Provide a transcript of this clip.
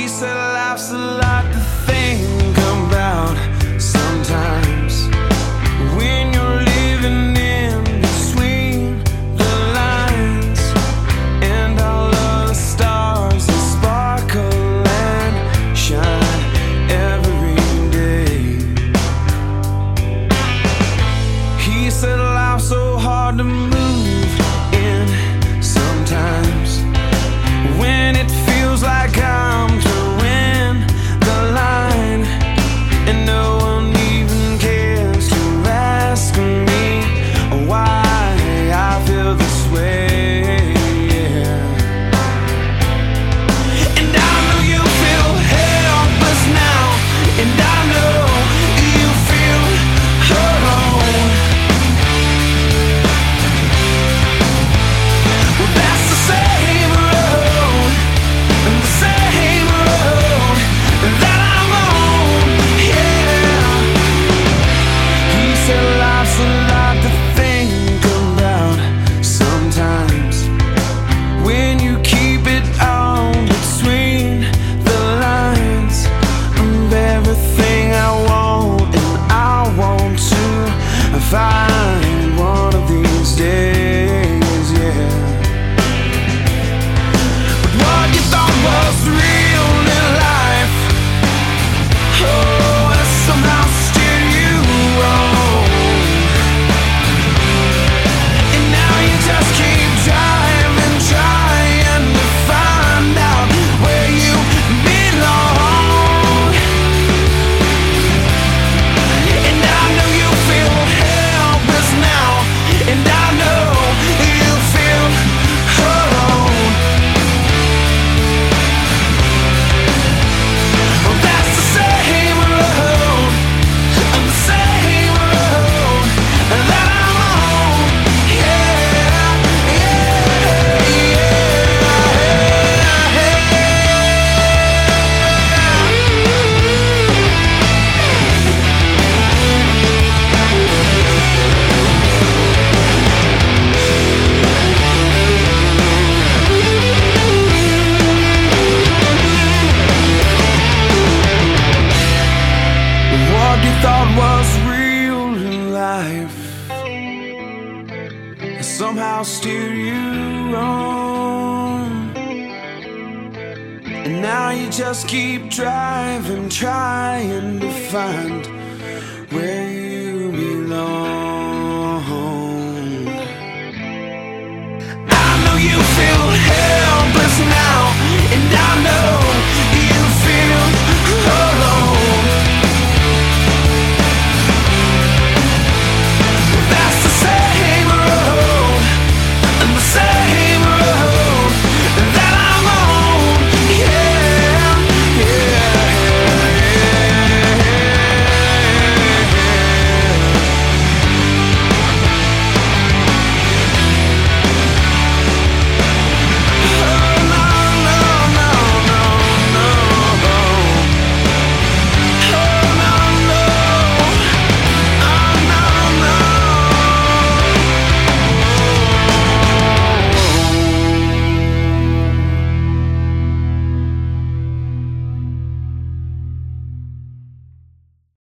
said life's a lot to think about sometimes when you're living in between the lines, and all of the stars that sparkle and shine every day. He said life's so hard to move in sometimes when it feels like I'm towing the line, and no one even cares to ask me why I feel this way. And I know you feel helpless now, and I know you feel alone. Well, that's the same road, the same road that I'm on, yeah. He said life's a lot to think about sometimes when you keep it all between the lines of everything I want and I want to find one of these days, yeah. But what you thought was real in life, oh, has somehow steered you wrong. And now you just keep driving, trying to find out where you belong. And I know you feel helpless now, and I know you feel alone. Well, that's the same road, the same road that I'm on, yeah, yeah, what you thought was real in life has somehow steered you wrong. And now you just keep driving, trying to find where